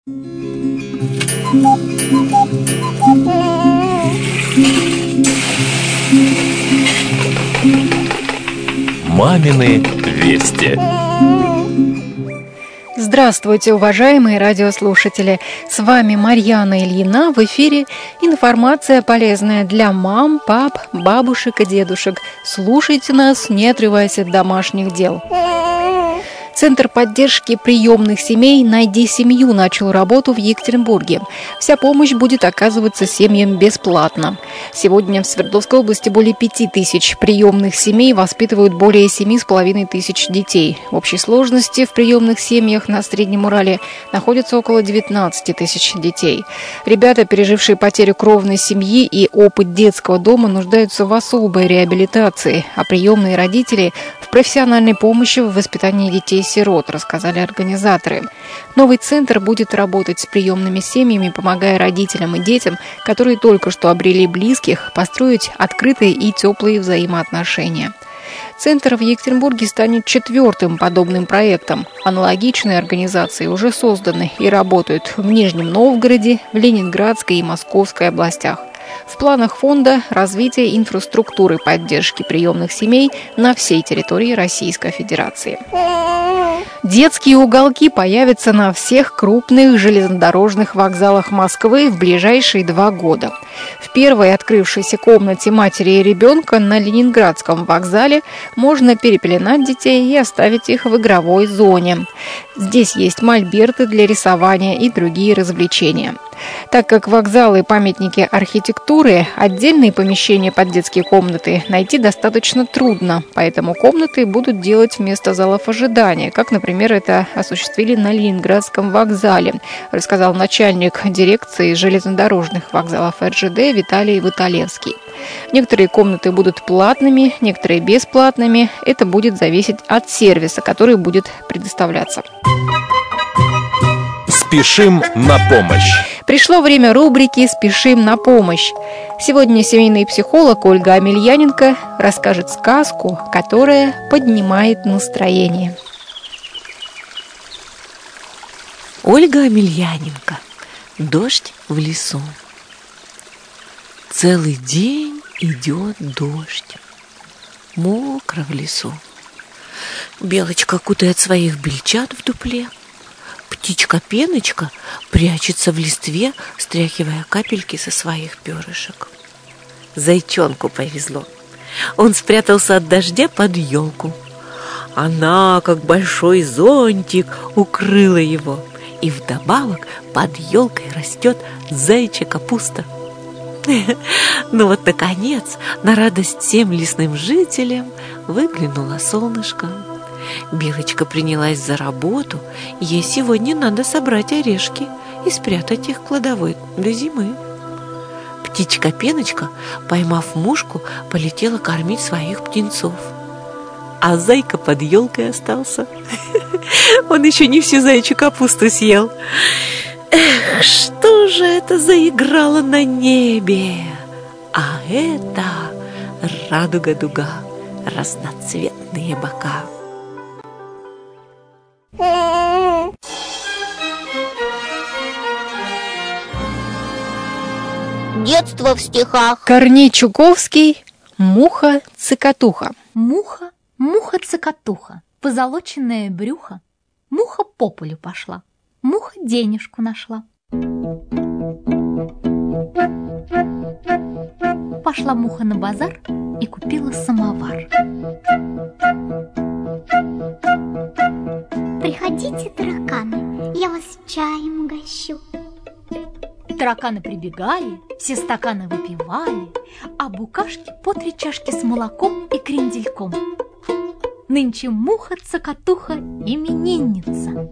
Мамины вести. Здравствуйте, уважаемые радиослушатели! С вами Марьяна Ильина. В эфире информация полезная для мам, пап, бабушек и дедушек. Слушайте нас, не отрываясь от домашних дел. Центр поддержки приемных семей «Найди семью» начал работу в Екатеринбурге. Вся помощь будет оказываться семьям бесплатно. Сегодня в Свердловской области более 5000 приемных семей воспитывают более 7500 детей. В общей сложности в приемных семьях на Среднем Урале находится около 19 тысяч детей. Ребята, пережившие потерю кровной семьи и опыт детского дома, нуждаются в особой реабилитации, а приемные родители – в профессиональной помощи в воспитании детей-сирот, рассказали организаторы. Новый центр будет работать с приемными семьями, помогая родителям и детям, которые только что обрели близких, построить открытые и теплые взаимоотношения. Центр в Екатеринбурге станет 4-м подобным проектом. Аналогичные организации уже созданы и работают в Нижнем Новгороде, в Ленинградской и Московской областях. В планах фонда развитие инфраструктуры поддержки приемных семей на всей территории Российской Федерации. Детские уголки появятся на всех крупных железнодорожных вокзалах Москвы в ближайшие 2 года. В первой открывшейся комнате матери и ребенка на Ленинградском вокзале можно перепеленать детей и оставить их в игровой зоне. Здесь есть мольберты для рисования и другие развлечения. Так как вокзалы – памятники архитектуры, отдельные помещения под детские комнаты найти достаточно трудно, поэтому комнаты будут делать вместо залов ожидания, как, например, это осуществили на Ленинградском вокзале, рассказал начальник дирекции железнодорожных вокзалов РЖД Виталий Выталевский. Некоторые комнаты будут платными, некоторые бесплатными. Это будет зависеть от сервиса, который будет предоставляться. Спешим на помощь. Пришло время рубрики «Спешим на помощь». Сегодня семейный психолог Ольга Амельяненко расскажет сказку, которая поднимает настроение. Ольга Амельяненко. Дождь в лесу. Целый день идет дождь. Мокро в лесу. Белочка кутает своих бельчат в дупле. Птичка-пеночка прячется в листве, стряхивая капельки со своих перышек. Зайчонку повезло. Он спрятался от дождя под елку. Она, как большой зонтик, укрыла его. И вдобавок под елкой растет заячья капуста. Ну вот, наконец, на радость всем лесным жителям выглянуло солнышко. Белочка принялась за работу. Ей сегодня надо собрать орешки и спрятать их в кладовой до зимы. Птичка-пеночка, поймав мушку, полетела кормить своих птенцов. А зайка под елкой остался. Он еще не всю заячью капусту съел. Эх, что же это заиграло на небе? А это радуга-дуга, разноцветные бока. Детство в стихах. Корней Чуковский «Муха-цокотуха». Муха, муха-цокотуха, позолоченное брюхо. Муха по полю пошла, муха денежку нашла. Пошла муха на базар и купила самовар. Приходите, тараканы, я вас чаем угощу. Тараканы прибегали, все стаканы выпивали, а букашки по 3 чашки с молоком и крендельком. Нынче муха-цокотуха именинница.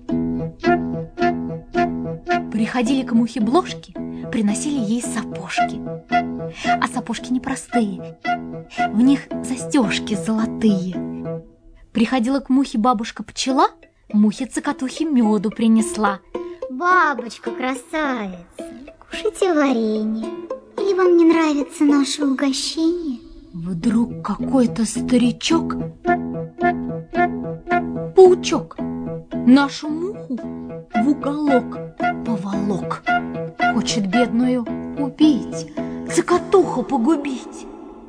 Приходили к мухе бложки, приносили ей сапожки. А сапожки непростые, в них застежки золотые. Приходила к мухе бабушка-пчела, мухе-цокотухе меду принесла. Бабочка красавица, кушайте варенье. Или вам не нравится наше угощение? Вдруг какой-то старичок, паучок, нашу муху в уголок поволок. хочет бедную убить, цокотуху погубить.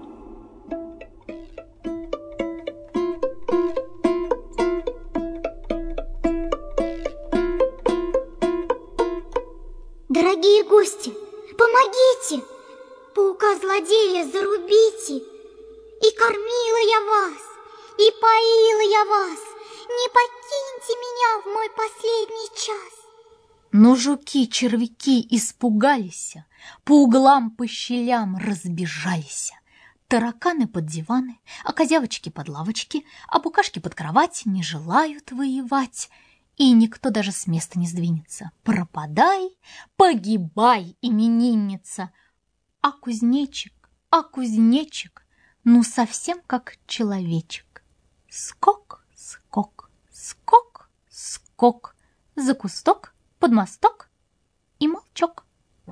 Дорогие гости, помогите! Паука-злодея зарубите! И кормила я вас, и поила я вас. Не покиньте меня в мой последний час. Но жуки-червяки испугались, по углам, по щелям разбежались. Тараканы под диваны, а козявочки под лавочки, а букашки под кровать не желают воевать. И никто даже с места не сдвинется. Пропадай, погибай, именинница. А кузнечик, ну совсем как человечек. Скок, скок, скок, скок, за кусток, под мосток и молчок.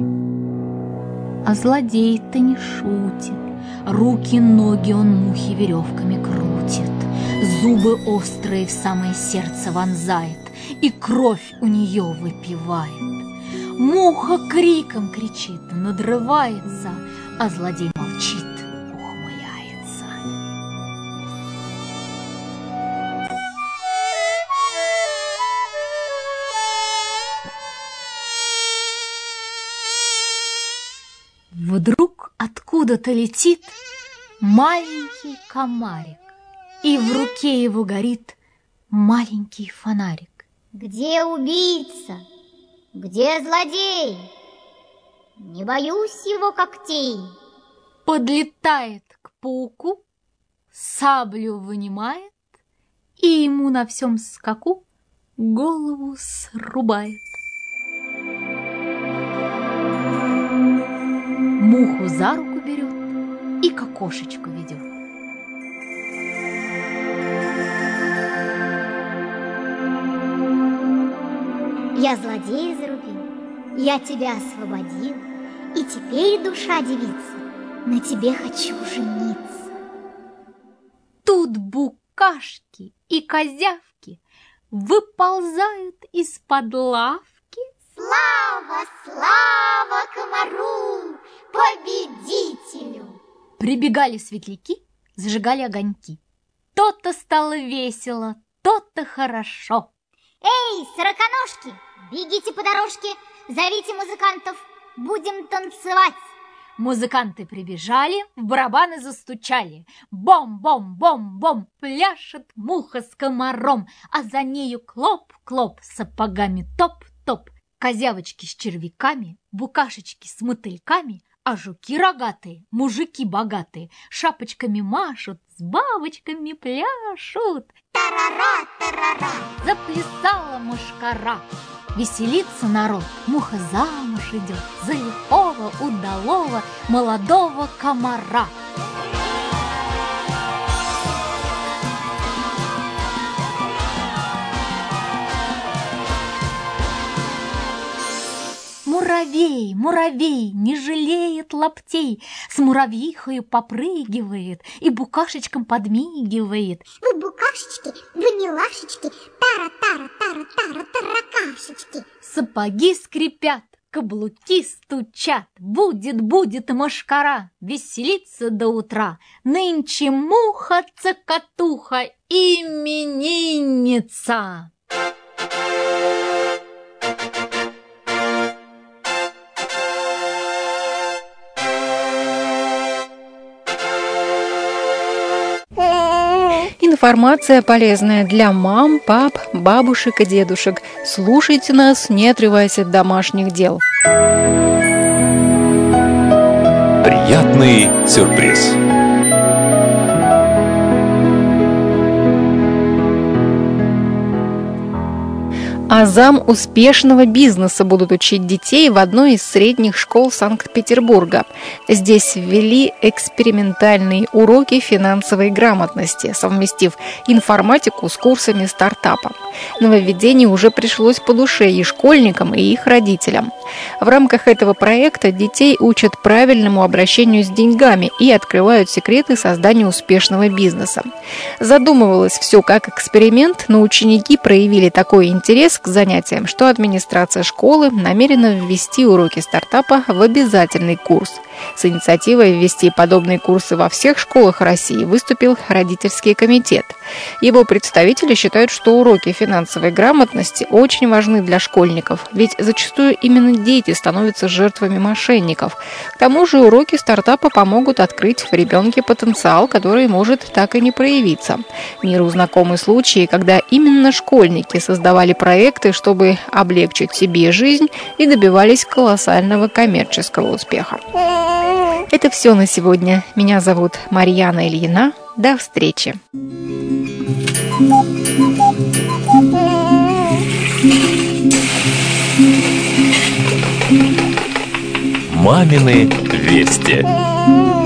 А злодей-то не шутит, руки-ноги он мухи веревками крутит, зубы острые в самое сердце вонзает и кровь у нее выпивает. Муха криком кричит, надрывается, а злодей молчит, ухмыляется. Вдруг откуда-то летит маленький комарик, и в руке его горит маленький фонарик. Где убийца? Где злодей? Не боюсь его когтей. Подлетает к пауку, саблю вынимает и ему на всем скаку голову срубает. Муху за руку берет и к окошечку ведет. Я злодея зарубил, я тебя освободил, и теперь, душа девица, на тебе хочу жениться. Тут букашки и козявки выползают из-под лавки. Слава, слава комару, победителю! Прибегали светляки, зажигали огоньки. То-то стало весело, то-то хорошо. Эй, сороконожки, бегите по дорожке, зовите музыкантов, будем танцевать. Музыканты прибежали, в барабаны застучали. Бом-бом-бом-бом, пляшет муха с комаром, а за нею клоп-клоп, сапогами топ-топ. Козявочки с червяками, букашечки с мотыльками, а жуки рогатые, мужики богатые, шапочками машут, с бабочками пляшут. Тарара, тарара. Заплясала мушкара. Веселится народ, муха замуж идет за лихого, удалого, молодого комара. Муравей, муравей, не жалеет лаптей, с муравьихою попрыгивает и букашечкам подмигивает. Вы букашечки, вы милашечки, тара-тара-тара-тара, таракашечки. Сапоги скрипят, каблуки стучат, будет мошкара, веселиться до утра. Нынче муха-цокотуха, именинница. Информация полезная для мам, пап, бабушек и дедушек. Слушайте нас, не отрываясь от домашних дел. Приятный сюрприз. Азам успешного бизнеса будут учить детей в одной из средних школ Санкт-Петербурга. Здесь ввели экспериментальные уроки финансовой грамотности, совместив информатику с курсами стартапа. Нововведение уже пришлось по душе и школьникам, и их родителям. В рамках этого проекта детей учат правильному обращению с деньгами и открывают секреты создания успешного бизнеса. Задумывалось все как эксперимент, но ученики проявили такой интерес к занятиям, что администрация школы намерена ввести уроки стартапа в обязательный курс. С инициативой ввести подобные курсы во всех школах России выступил родительский комитет. Его представители считают, что уроки финансовой грамотности очень важны для школьников, ведь зачастую именно дети становятся жертвами мошенников. К тому же уроки стартапа помогут открыть в ребенке потенциал, который может так и не проявиться. Миру знакомы случаи, когда именно школьники создавали проекты, чтобы облегчить себе жизнь и добивались колоссального коммерческого успеха. Это все на сегодня. Меня зовут Марьяна Ильина. До встречи. Мамины вести.